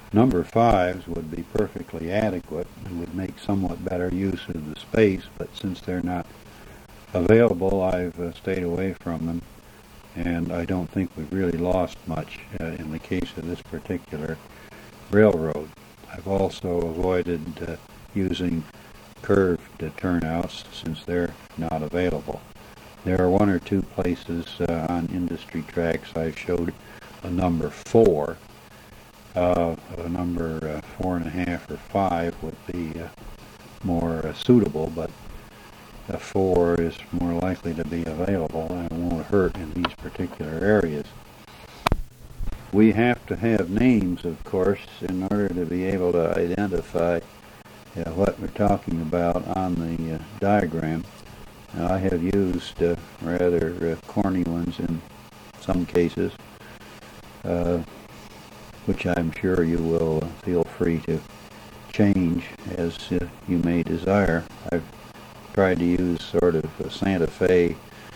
Number fives would be perfectly adequate and would make somewhat better use of the space, but since they're not available, I've stayed away from them, and I don't think we've really lost much in the case of this particular railroad. I've also avoided using curved turnouts since they're not available. There are one or two places on industry tracks I showed a number 4. A number 4.5 or 5 would be more suitable, but a 4 is more likely to be available and it won't hurt in these particular areas. We have to have names, of course, in order to be able to identify what we're talking about on the diagram. Now, I have used rather corny ones in some cases, which I'm sure you will feel free to change as you may desire. I've tried to use sort of Santa Fe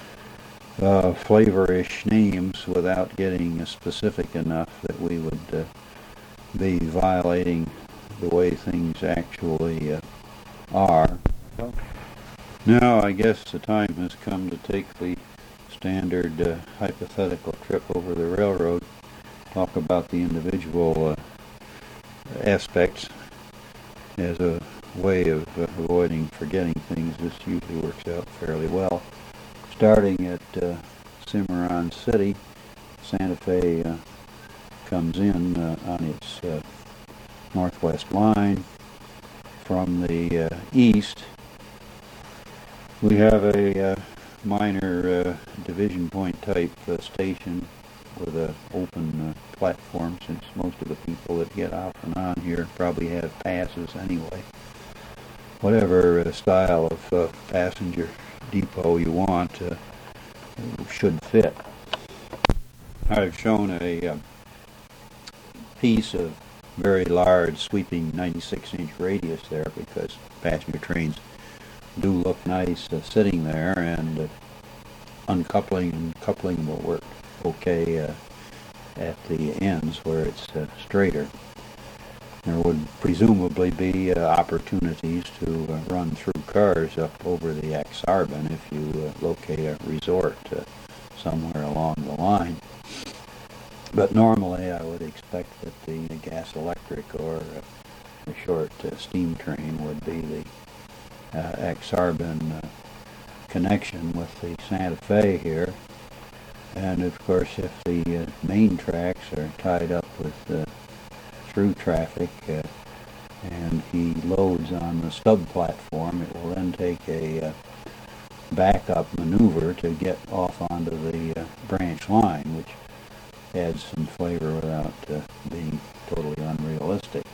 flavorish names without getting specific enough that we would be violating the way things actually are. Now I guess the time has come to take the standard hypothetical trip over the railroad, talk about the individual aspects as a way of avoiding forgetting things. This usually works out fairly well. Starting at Cimarron City, Santa Fe comes in on its northwest line. From the east, we have a minor division point type station with an open platform, since most of the people that get off and on here probably have passes anyway. Whatever style of passenger depot you want should fit. I've shown a piece of very large sweeping 96-inch radius there because passenger trains do look nice sitting there, and uncoupling and coupling will work okay at the ends where it's straighter. There would presumably be opportunities to run through cars up over the Ak-Sar-Ben if you locate a resort somewhere along the line. But normally I would expect that the gas electric or a short steam train would be the Ak-Sar-Ben connection with the Santa Fe here. And of course, if the main tracks are tied up with through traffic and he loads on the stub platform, it will then take a backup maneuver to get off onto the branch line, which adds some flavor without being totally unrealistic.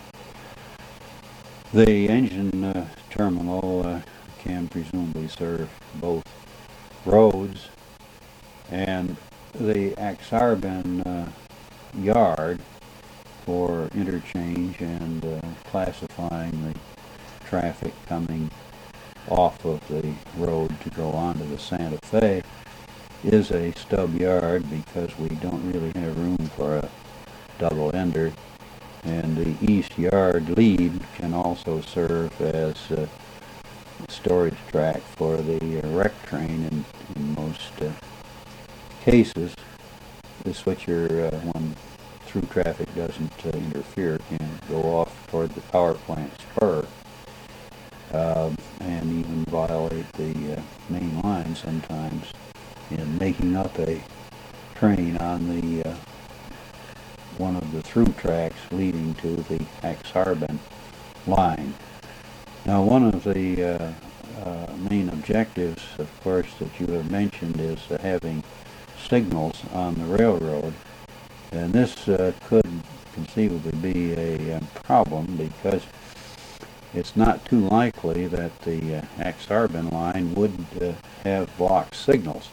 The engine terminal can presumably serve both roads, and the Ak-Sar-Ben yard for interchange and classifying the traffic coming off of the road to go onto the Santa Fe is a stub yard because we don't really have room for a double ender, and the east yard lead can also serve as a storage track for the wreck train in most cases. The switcher, when through traffic doesn't interfere, can go off toward the power plant spur and even violate the main line sometimes in making up a train on the one of the through tracks leading to the Ak-Sar-Ben line. Now, one of the main objectives, of course, that you have mentioned is having signals on the railroad, and this could conceivably be a problem because it's not too likely that the Ak-Sar-Ben line would have blocked signals.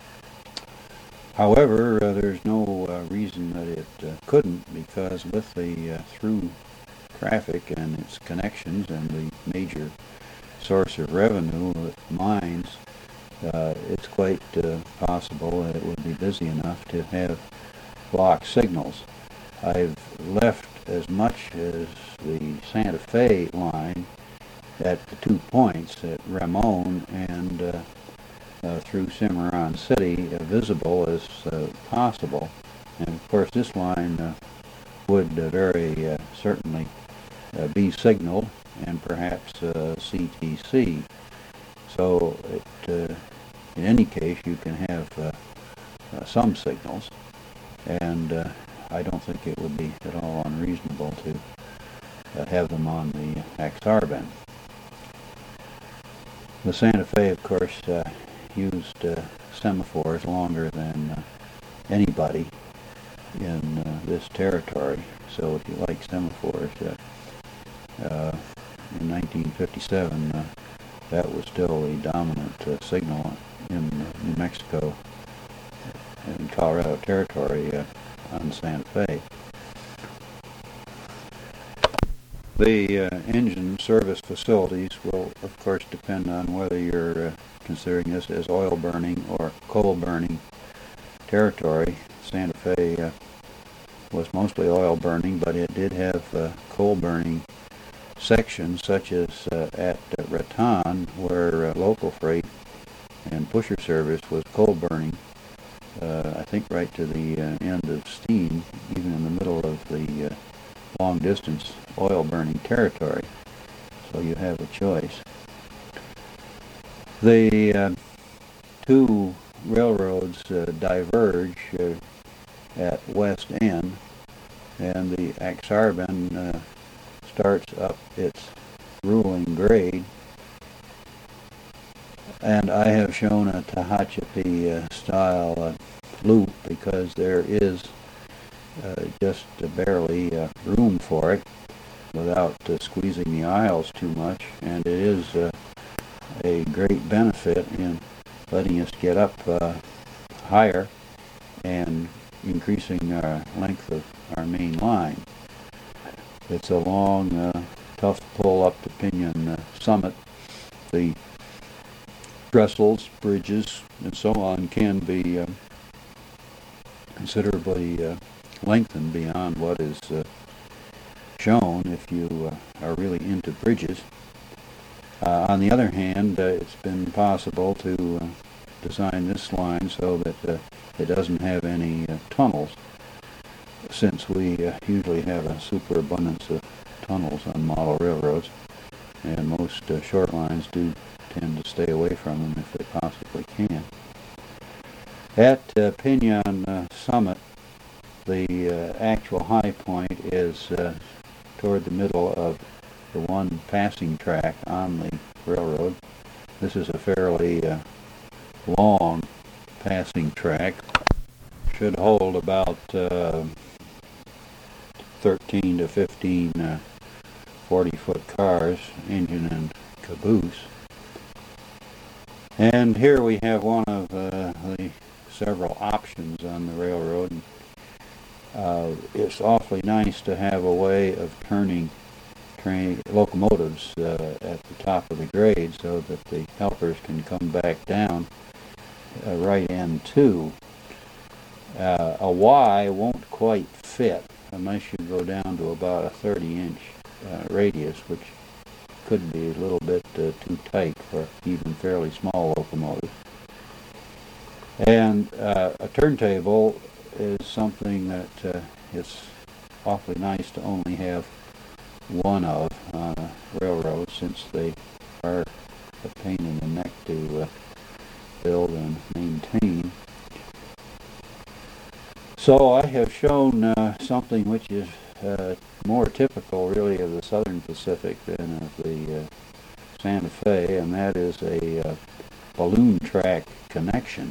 However, there's no reason that it couldn't, because with the through traffic and its connections and the major source of revenue with mines, it's quite possible that it would be busy enough to have block signals. I've left as much as the Santa Fe line at the 2 points at Ramon and through Cimarron City visible as possible. And of course this line would very certainly be signaled and perhaps CTC. So in any case you can have some signals, and I don't think it would be at all unreasonable to have them on the Ak-Sar-Ben. The Santa Fe, of course, used semaphores longer than anybody in this territory. So if you like semaphores, in 1957, that was still the dominant signal in New Mexico and Colorado Territory on Santa Fe. The engine service facilities will, of course, depend on whether you're considering this as oil burning or coal burning territory. Santa Fe was mostly oil burning, but it did have coal burning sections, such as at Raton, where local freight and pusher service was coal burning. I think right to the end of steam, even in the middle of the long distance oil burning territory. So you have a choice. The two railroads diverge at West End, and the Ak-Sar-Ben starts up its ruling grade. And I have shown a Tehachapi style loop because there is just barely room for it without squeezing the aisles too much, and it is a great benefit in letting us get up higher and increasing our length of our main line. It's a long, tough pull up to Pinion Summit. The trestles, bridges, and so on can be considerably lengthened beyond what is shown if you are really into bridges. On the other hand, it's been possible to design this line so that it doesn't have any tunnels, since we usually have a superabundance of tunnels on model railroads, and most short lines do tend to stay away from them if they possibly can. At Pinion Summit, the actual high point is toward the middle of the one passing track on the railroad. This is a fairly long passing track. Should hold about 13 to 15 40-foot cars, engine and caboose. And here we have one of the several options on the railroad. It's awfully nice to have a way of turning locomotives at the top of the grade so that the helpers can come back down right end two. A Y won't quite fit unless you go down to about a 30-inch radius, which could be a little bit too tight for even fairly small locomotives. And a turntable is something that it's awfully nice to only have one of on a railroad, since they are a pain in the neck to build and maintain. So I have shown something which is more typical really of the Southern Pacific than of the Santa Fe, and that is a balloon track connection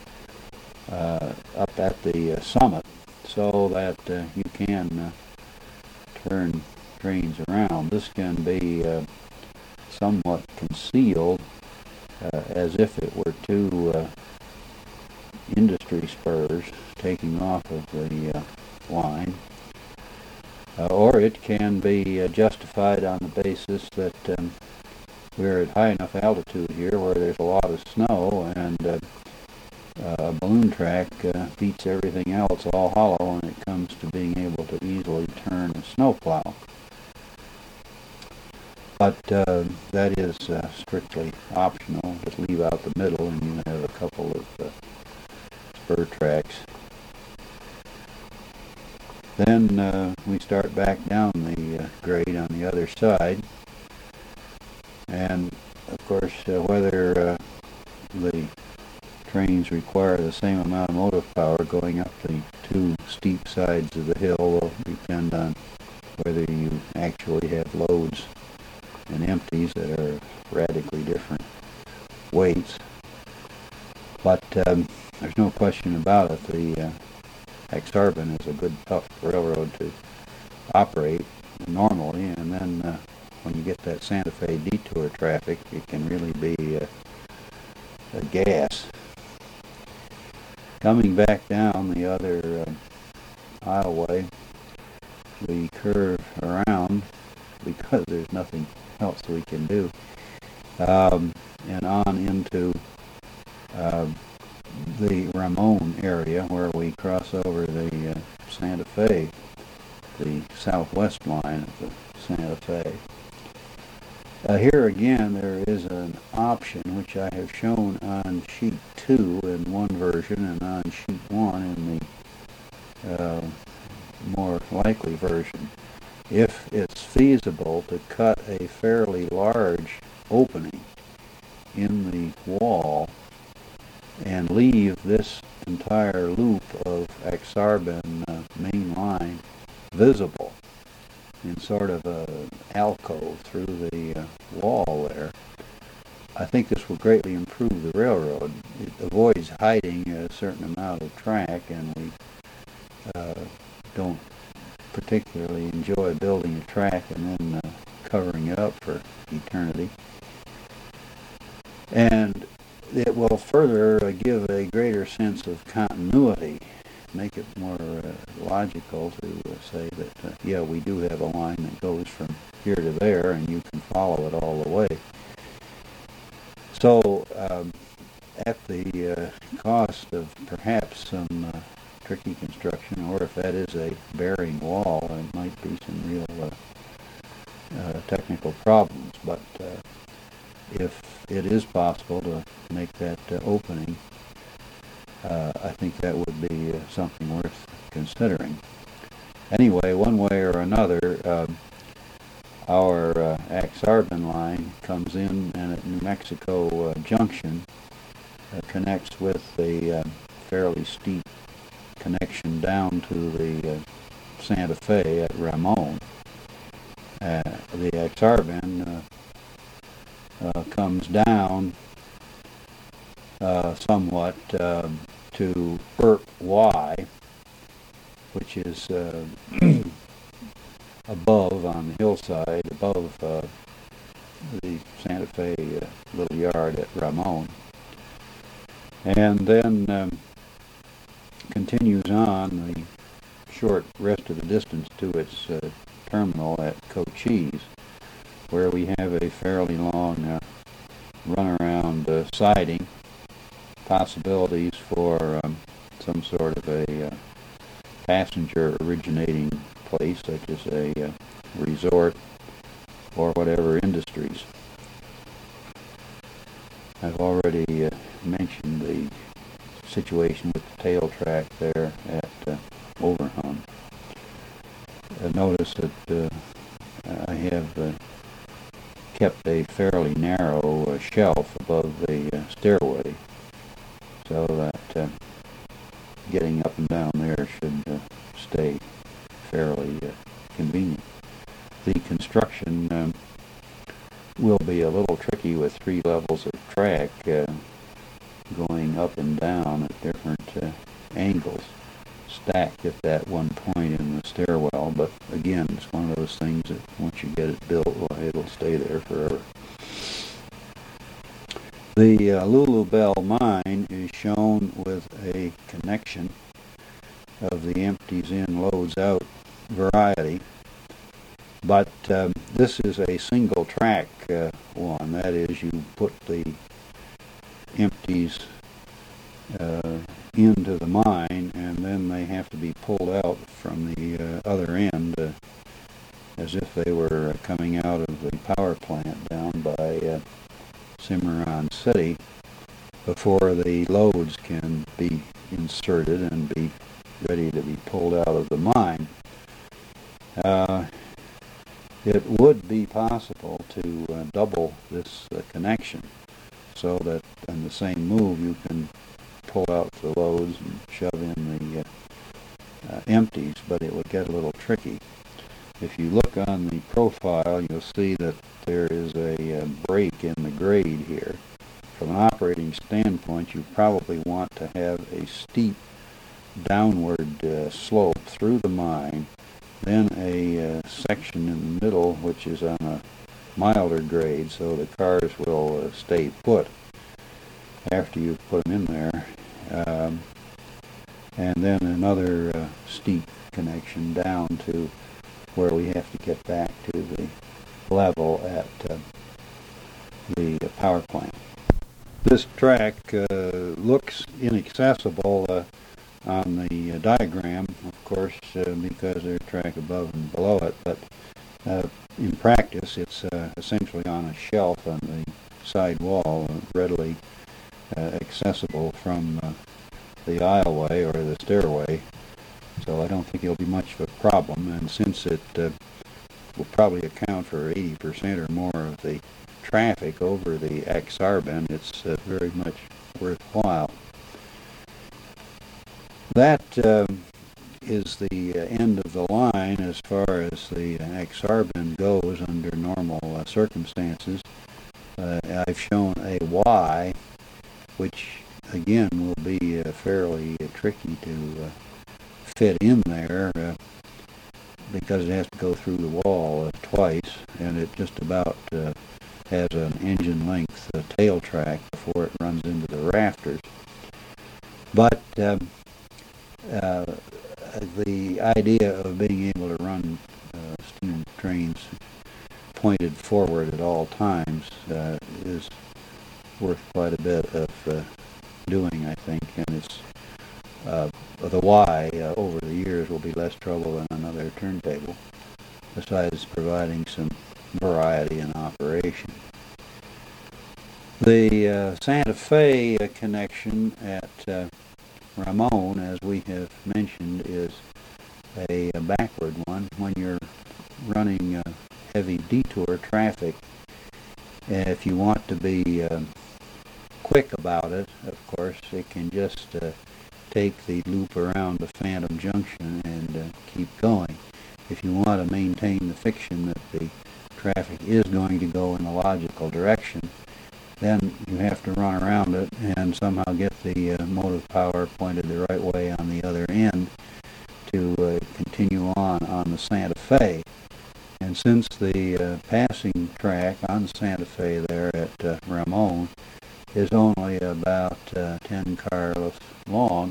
up at the summit, so that you can turn trains around. This can be somewhat concealed as if it were two industry spurs taking off of the line, or it can be justified on the basis that we're at high enough altitude here where there's a lot of snow, and balloon track beats everything else all hollow when it comes to being able to easily turn a snowplow. But that is strictly optional. Just leave out the middle and you have a couple of spur tracks. Then we start back down the grade on the other side. And of course, whether the trains require the same amount of motive power going up the two steep sides of the hill will depend on whether you actually have loads and empties that are radically different weights. But there's no question about it. The Ak-Sar-Ben is a good, tough railroad to operate normally, and then when you get that Santa Fe detour traffic, it can really be a gas. Coming back down the other aisleway, we curve around because there's nothing else we can do, and on into the Ramon area where we cross over the Santa Fe, the southwest line of the Santa Fe. Here again there is an option which I have shown on sheet 2 in one version and on sheet 1 in the more likely version. If it's feasible to cut a fairly large opening in the wall and leave this entire loop of Ak-Sar-Ben main line visible in sort of an alcove through the wall there, I think this will greatly improve the railroad. It avoids hiding a certain amount of track, and we don't particularly enjoy building a track and then covering it up for eternity. And it will further give a greater sense of continuity, make it more logical to say that, yeah, we do have a line that goes from here to there and you can follow it all the way. So at the cost of perhaps some tricky construction, or if that is a bearing wall, there might be some real technical problems, but if it is possible to make that opening, I think that would be something worth considering. Anyway, one way or another, our Ak-Sar-Ben line comes in and at New Mexico Junction connects with a fairly steep connection down to the Santa Fe at Ramon. The Ak-Sar-Ben comes down somewhat to Burp Y, which is above on the hillside, above the Santa Fe little yard at Ramon, and then continues on the short rest of the distance to its terminal at Cochise, where we have a fairly long runaround siding, possibilities for some sort of a passenger originating place, such as a resort or whatever industries. I've already mentioned the situation with the tail track there at Overhun. Notice that I have kept a fairly narrow shelf above the stairway, so that getting up and down there should stay fairly convenient. The construction will be a little tricky with 3 levels of track going up and down at different angles, stacked at that one point in the stairwell, but again, it's one of those things that once you get it built, well, it'll stay there forever. The Lulu Bell mine is shown with a connection of the empties in, loads out variety, but this is a single track one. That is, you put the empties into the mine, and then they have to be pulled out from the other end as if they were coming out of the power plant down by Cimarron City before the loads can be inserted and be ready to be pulled out of the mine. It would be possible to double this connection so that in the same move you can pull out the loads and shove in the empties, but it would get a little tricky. If you look on the profile, you'll see that there is a break in the grade here. From an operating standpoint, you probably want to have a steep downward slope through the mine, then a section in the middle which is on a milder grade so the cars will stay put after you've put them in there, and then another steep connection down to where we have to get back to the level at the power plant. This track looks inaccessible on the diagram, of course, because there's a track above and below it, but in practice it's essentially on a shelf on the side wall, readily accessible from the aisleway or the stairway, so I don't think it'll be much of a problem. And since it will probably account for 80% or more of the traffic over the Ak-Sar-Ben, it's very much worthwhile. That is the end of the line as far as the Ak-Sar-Ben goes under normal circumstances. I've shown a Y, which again will be fairly tricky to fit in there because it has to go through the wall twice, and it just about has an engine length tail track before it runs into the rafters. But the idea of being able to run steam trains pointed forward at all times is worth quite a bit of doing, I think, and it's the Y over the years will be less trouble than another turntable, besides providing some variety in operation. The Santa Fe connection at Ramon, as we have mentioned, is a backward one. When you're running heavy detour traffic, if you want to be quick about it, of course, it can just take the loop around the Phantom Junction and keep going. If you want to maintain the fiction that the traffic is going to go in a logical direction, then you have to run around it and somehow get the motive power pointed the right way on the other end to continue on the Santa Fe. And since the passing track on Santa Fe there at Ramon is only about 10 car lengths long,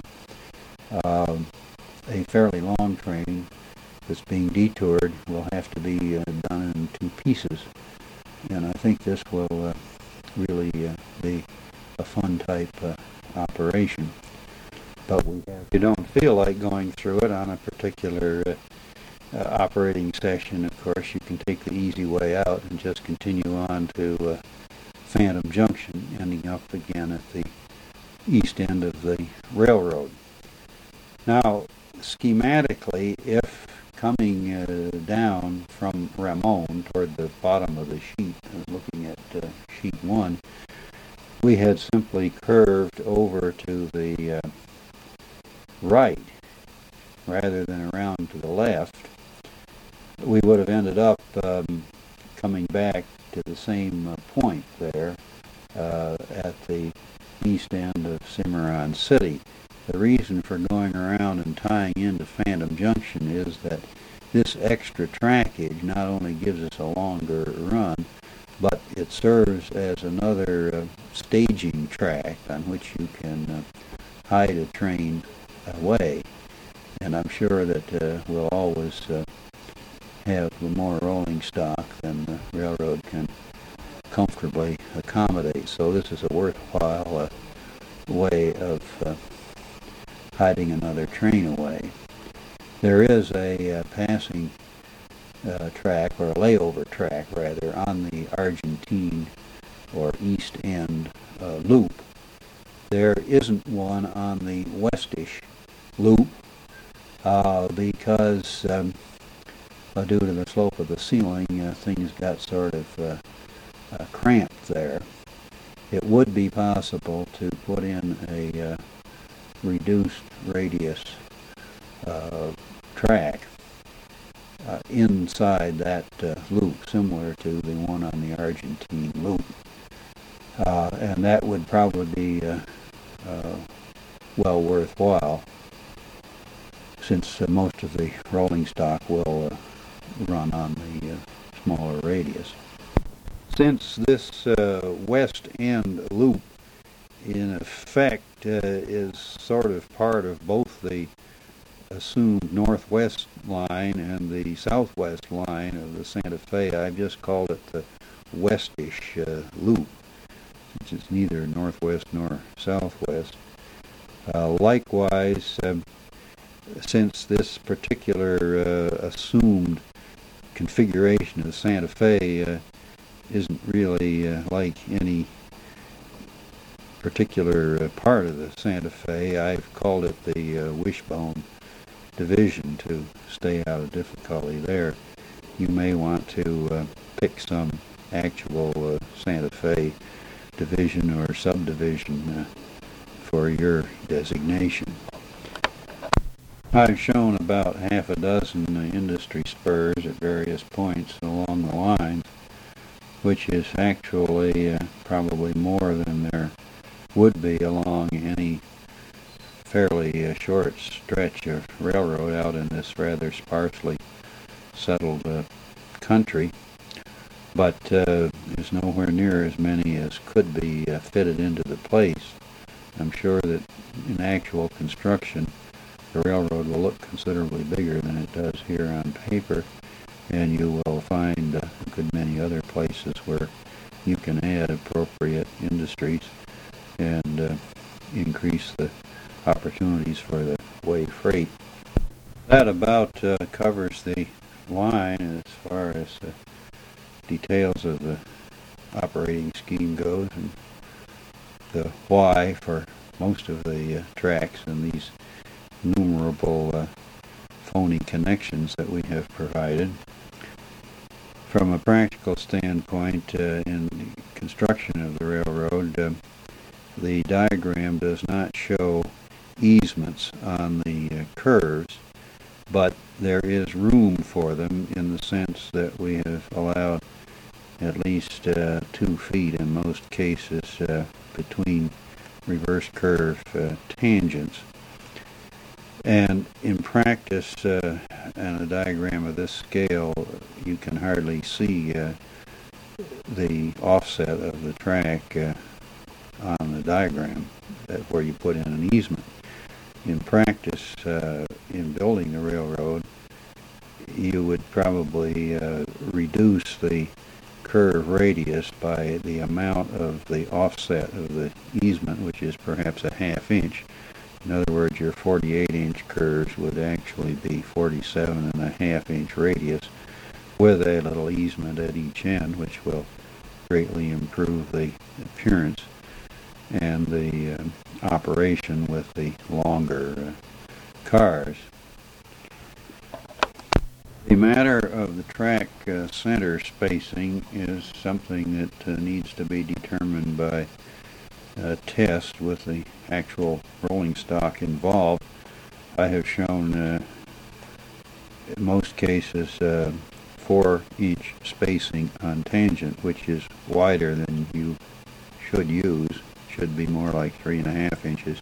a fairly long train that's being detoured will have to be done in two pieces. And I think this will really be a fun type operation. But if you don't feel like going through it on a particular operating session, of course, you can take the easy way out and just continue on to Phantom Junction, ending up again at the east end of the railroad. Now, schematically, if coming down from Ramon toward the bottom of the sheet, looking at sheet 1, we had simply curved over to the right rather than around to the left, we would have ended up coming back to the same point there at the east end of Cimarron City. The reason for going around and tying into Phantom Junction is that this extra trackage not only gives us a longer run, but it serves as another staging track on which you can hide a train away. And I'm sure that we'll always have more rolling stock than the railroad can comfortably accommodate. So this is a worthwhile way of hiding another train away. There is a passing track, or a layover track rather, on the Argentine or East End loop. There isn't one on the Westish loop because due to the slope of the ceiling, things got sort of cramped there. It would be possible to put in a reduced radius track inside that loop, similar to the one on the Argentine loop. And that would probably be well worthwhile, since most of the rolling stock will run on the smaller radius. Since this West End loop in effect is sort of part of both the assumed northwest line and the southwest line of the Santa Fe, I've just called it the Westish loop, since it's neither northwest nor southwest. Likewise, since this particular assumed configuration of the Santa Fe isn't really like any particular part of the Santa Fe, I've called it the Wishbone division to stay out of difficulty there. You may want to pick some actual Santa Fe division or subdivision for your designation. I've shown about half a dozen industry spurs at various points along the lines, which is actually probably more than there would be along any fairly short stretch of railroad out in this rather sparsely settled country, but there's nowhere near as many as could be fitted into the place. I'm sure that in actual construction the railroad will look considerably bigger than it does here on paper, and you will find a good many other places where you can add appropriate industries and increase the opportunities for the way freight. That about covers the line as far as the details of the operating scheme goes, and the why for most of the tracks and these innumerable phony connections that we have provided. From a practical standpoint, in the construction of the railroad, the diagram does not show easements on the curves, but there is room for them in the sense that we have allowed at least 2 feet in most cases between reverse curve tangents. And in practice, on a diagram of this scale, you can hardly see the offset of the track on the diagram where you put in an easement. In practice, in building the railroad, you would probably reduce the curve radius by the amount of the offset of the easement, which is perhaps a ½ inch. In other words, your 48-inch curves would actually be 47.5-inch radius with a little easement at each end, which will greatly improve the appearance and the operation with the longer cars. The matter of the track center spacing is something that needs to be determined by test with the actual rolling stock involved. I have shown in most cases 4-inch spacing on tangent, which is wider than you should use. Should be more like 3.5 inches,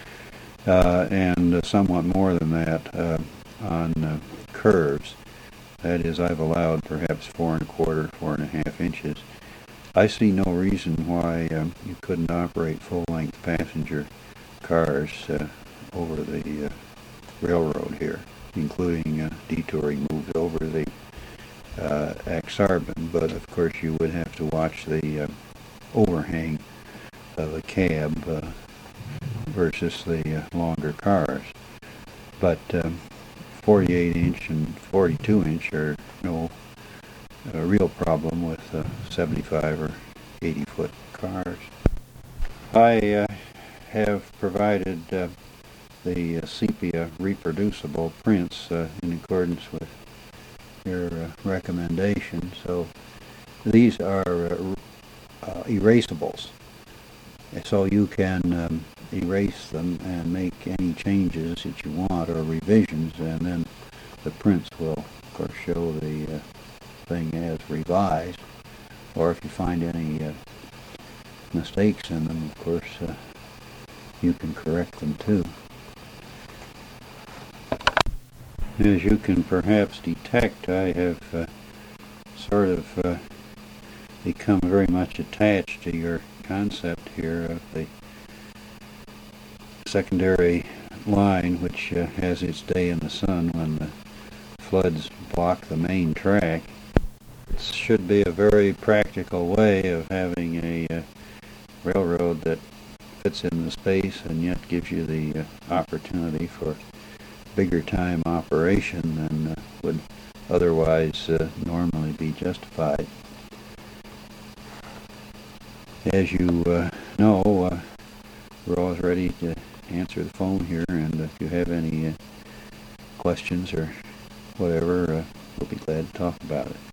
and somewhat more than that on curves. That is, I've allowed perhaps 4.25, 4.5 inches. I see no reason why you couldn't operate full-length passenger cars over the railroad here, including detouring moves over the Ak-Sar-Ben, but of course you would have to watch the overhang of a cab versus the longer cars. But 48-inch and 42-inch are no real problem with 75 or 80-foot cars. I have provided the sepia reproducible prints in accordance with your recommendation. So these are erasables. So you can erase them and make any changes that you want or revisions, and then the prints will, of course, show the thing as revised. Or if you find any mistakes in them, of course, you can correct them too. As you can perhaps detect, I have sort of become very much attached to your concept here of the secondary line, which has its day in the sun when the floods block the main track. It should be a very practical way of having a railroad that fits in the space and yet gives you the opportunity for bigger time operation than would otherwise normally be justified. As you know, we're always ready to answer the phone here, and if you have any questions or whatever, we'll be glad to talk about it.